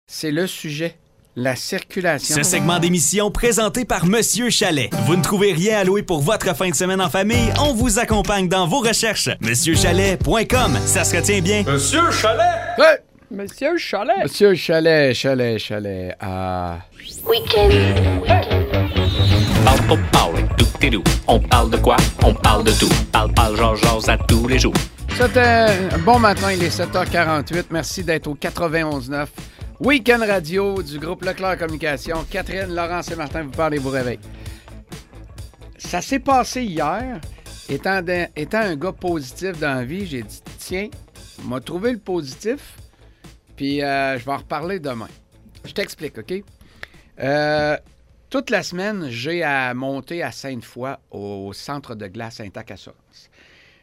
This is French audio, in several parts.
c'est le sujet. La circulation. Ce segment d'émission présenté par Monsieur Chalet. Vous ne trouvez rien à louer pour votre fin de semaine en famille? On vous accompagne dans vos recherches. MonsieurChalet.com. Ça se retient bien. Monsieur Chalet! Hey! Monsieur Chalet! Monsieur Chalet. Ah. Week-end. Parle pas parler, tout. On parle de quoi? On parle de tout. Parle, genre à tous les jours. C'est un bon matin, il est 7h48. Merci d'être au 91.9. Week-end radio du groupe Leclerc Communication. Catherine, Laurence et Martin vous parlent et vous réveillent. Ça s'est passé hier. Étant un gars positif dans la vie, j'ai dit, tiens, on m'a trouvé le positif, puis je vais en reparler demain. Je t'explique, OK? Toute la semaine, j'ai à monter à Sainte-Foy au centre de glace Intact Assurance.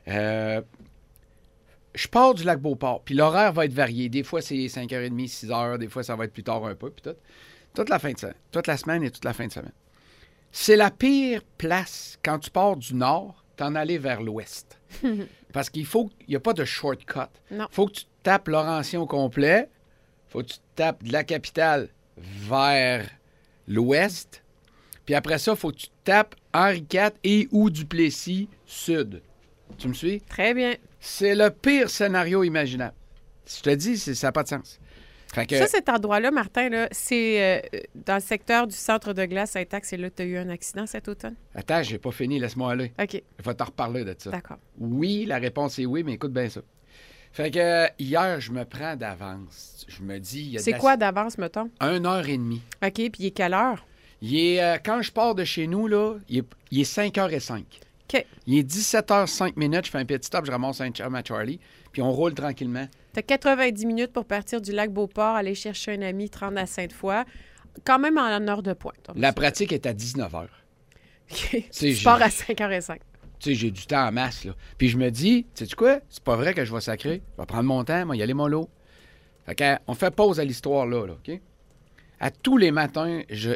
Je pars du lac Beauport, puis l'horaire va être varié. Des fois, c'est 5h30, 6h, des fois, ça va être plus tard un peu, puis tout. Toute la semaine et toute la fin de semaine. C'est la pire place quand tu pars du nord, t'en aller vers l'ouest. Parce qu'il n'y a pas de shortcut. Il faut que tu tapes Laurentien au complet, il faut que tu tapes de la capitale vers l'ouest, puis après ça, il faut que tu tapes Henri IV et ou Duplessis sud. Tu me suis? Très bien. C'est le pire scénario imaginable. Je te dis, ça n'a pas de sens. Fait que... Ça, cet endroit-là, Martin, là, c'est dans le secteur du centre de glace à Intact. C'est là que tu as eu un accident cet automne? Attends, j'ai pas fini, laisse-moi aller. OK. Il faut t'en reparler de ça. D'accord. Oui, la réponse est oui, mais écoute bien ça. Fait que hier, je me prends d'avance. Je me dis... C'est quoi d'avance, mettons? 1h30. OK, puis il est quelle heure? Il est, quand je pars de chez nous, là, il est 5h05. OK. Il est 17h05 minutes, je fais un petit stop, je ramasse un chum à Charlie, puis on roule tranquillement. Tu as 90 minutes pour partir du lac Beauport, aller chercher un ami, te rendre à Sainte-Foy, quand même en heure de pointe. La pratique est à 19h. OK. Tu pars à 5h05. Tu sais, j'ai du temps en masse, là. Puis je me dis, sais-tu quoi? C'est pas vrai que je vais sacrer. Je vais prendre mon temps, moi, y aller mollo. Fait qu'on fait pause à l'histoire, là, OK? À tous les matins, je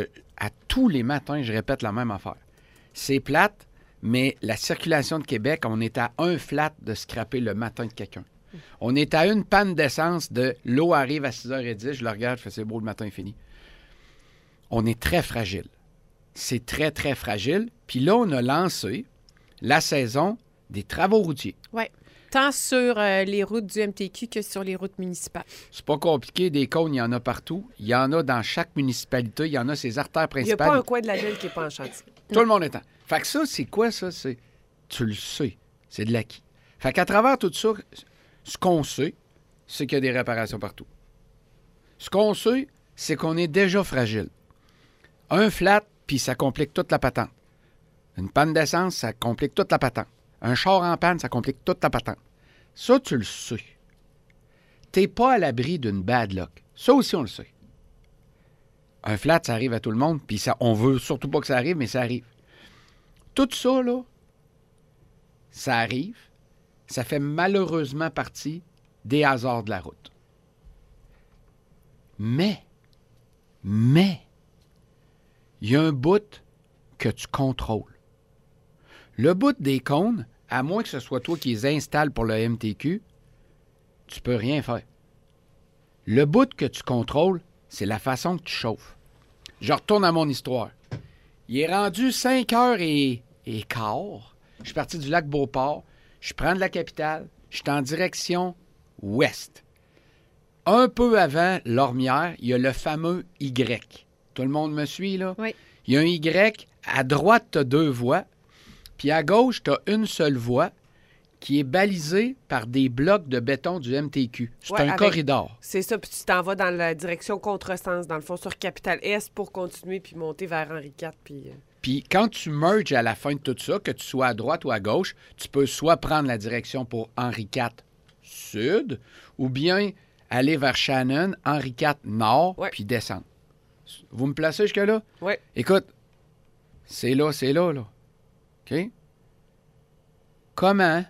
répète la même affaire. C'est plate, mais la circulation de Québec, on est à un flat de scraper le matin de quelqu'un. On est à une panne d'essence de l'eau arrive à 6h10, je le regarde, je fais c'est beau, le matin est fini. On est très fragile. C'est très, très fragile. Puis là, on a lancé la saison des travaux routiers. Oui. Tant sur les routes du MTQ que sur les routes municipales. C'est pas compliqué. Des cônes, il y en a partout. Il y en a dans chaque municipalité. Il y en a ses artères Il n'y a principales. pas un coin de la ville qui n'est pas en chantier. Tout le monde est en. Fait que ça, c'est quoi, ça? Tu le sais. C'est de l'acquis. Fait qu'à travers tout ça, ce qu'on sait, c'est qu'il y a des réparations partout. Ce qu'on sait, c'est qu'on est déjà fragile. Un flat, puis ça complique toute la patente. Une panne d'essence, ça complique toute la patente. Un char en panne, ça complique toute la patente. Ça, tu le sais. T'es pas à l'abri d'une bad luck. Ça aussi, on le sait. Un flat, ça arrive à tout le monde, puis ça, on veut surtout pas que ça arrive, mais ça arrive. Tout ça, là, ça arrive. Ça fait malheureusement partie des hasards de la route. Mais, il y a un bout que tu contrôles. Le bout des cônes, à moins que ce soit toi qui les installes pour le MTQ, tu peux rien faire. Le bout que tu contrôles, c'est la façon que tu chauffes. Je retourne à mon histoire. Il est rendu 5h15. Je suis parti du lac Beauport. Je prends de la capitale. Je suis en direction ouest. Un peu avant Lormière, il y a le fameux Y. Tout le monde me suit, là? Oui. Il y a un Y. À droite, tu as 2 voies. Puis à gauche, tu as une seule voie qui est balisée par des blocs de béton du MTQ. C'est un corridor. C'est ça, puis tu t'en vas dans la direction contresens, dans le fond, sur Capitale-Est pour continuer puis monter vers Henri IV. Puis quand tu merges à la fin de tout ça, que tu sois à droite ou à gauche, tu peux soit prendre la direction pour Henri IV sud ou bien aller vers Shannon, Henri IV nord, puis descendre. Vous me placez jusque-là? Oui. Écoute, c'est là, là. OK? Comment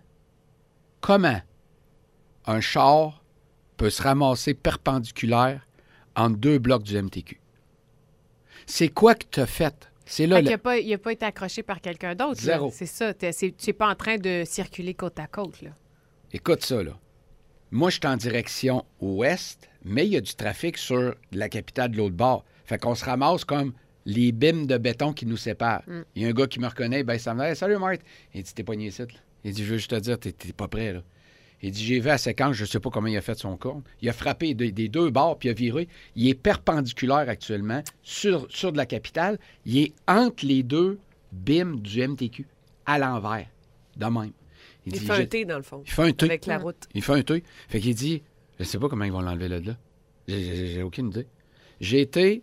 un char peut se ramasser perpendiculaire entre 2 blocs du MTQ? C'est quoi que tu as fait? C'est là. Il n'a pas été accroché par quelqu'un d'autre. Zéro. Là. C'est ça. Tu n'es pas en train de circuler côte à côte. Là. Écoute ça, là. Moi, je suis en direction ouest, mais il y a du trafic sur la capitale de l'autre bord. Fait qu'on se ramasse comme les bimes de béton qui nous séparent. Il y a un gars qui me reconnaît, ben ça me dit hey, « Salut, Marthe! » Il dit « T'es pogné ici, là. » Il dit « Je veux juste te dire, t'es pas prêt, là. » Il dit « J'ai vu à séquence, je sais pas comment il a fait son corps. Il a frappé des deux bords, puis il a viré. Il est perpendiculaire actuellement sur de la capitale. Il est entre les deux bimes du MTQ, à l'envers, de même. Il dit, fait un T, dans le fond. Il fait un T. Avec la route. Il fait un T. Fait qu'il dit, je sais pas comment ils vont l'enlever là. J'ai aucune idée. J'ai été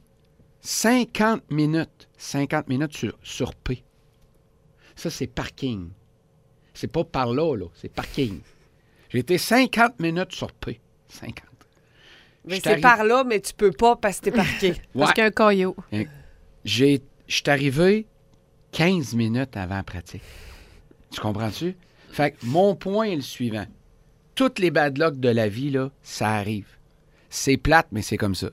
50 minutes sur P. Ça, c'est parking. C'est pas par là, c'est parking. J'ai été 50 minutes sur P. 50. Mais c'est par là, mais tu peux pas parce que t'es parqué. Parce qu'il y a un caillou. Je suis arrivé 15 minutes avant la pratique. Tu comprends-tu? Fait que mon point est le suivant. Toutes les bad luck de la vie, là, ça arrive. C'est plate, mais c'est comme ça.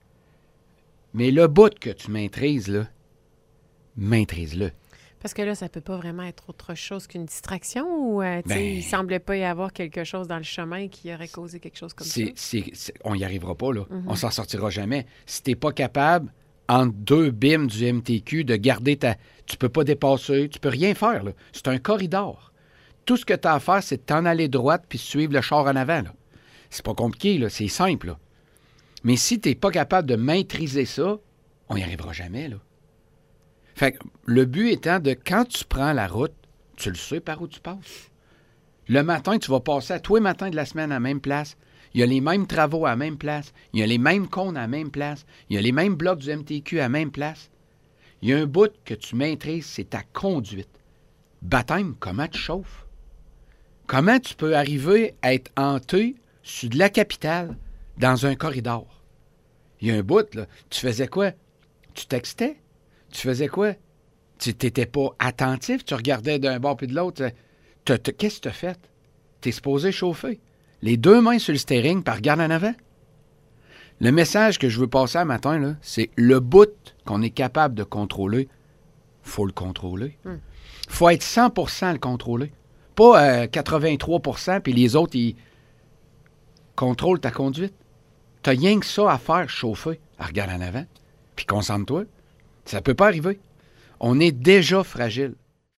Mais le bout que tu maîtrises, là, maîtrise-le. Parce que là, ça peut pas vraiment être autre chose qu'une distraction ou il semblait pas y avoir quelque chose dans le chemin qui aurait causé quelque chose comme ça? On n'y arrivera pas, là. On s'en sortira jamais. Si t'es pas capable, entre deux bimes du MTQ, de garder ta... Tu peux pas dépasser, tu peux rien faire, là. C'est un corridor. Tout ce que tu as à faire, c'est de t'en aller droite puis suivre le char en avant, là. C'est pas compliqué, là. C'est simple, là. Mais si t'es pas capable de maîtriser ça, on n'y arrivera jamais, là. Fait que le but étant de, quand tu prends la route, tu le sais par où tu passes. Le matin, tu vas passer à tous les matins de la semaine à la même place. Il y a les mêmes travaux à la même place. Il y a les mêmes cônes à la même place. Il y a les mêmes blocs du MTQ à la même place. Il y a un bout que tu maîtrises, c'est ta conduite. Baptême, comment tu chauffes? Comment tu peux arriver à être hanté sur de la capitale dans un corridor? Il y a un bout, là. Tu faisais quoi? Tu textais? Tu faisais quoi? Tu n'étais pas attentif? Tu regardais d'un bord puis de l'autre? Qu'est-ce que tu as fait? Tu es supposé chauffer. Les deux mains sur le steering, par regarde en avant. Le message que je veux passer un matin, là, c'est le bout qu'on est capable de contrôler, faut le contrôler. Faut être 100% à le contrôler. Pas 83%, puis les autres, ils contrôlent ta conduite. T'as rien que ça à faire, chauffer. Regarde en avant, puis concentre-toi. Ça peut pas arriver. On est déjà fragile.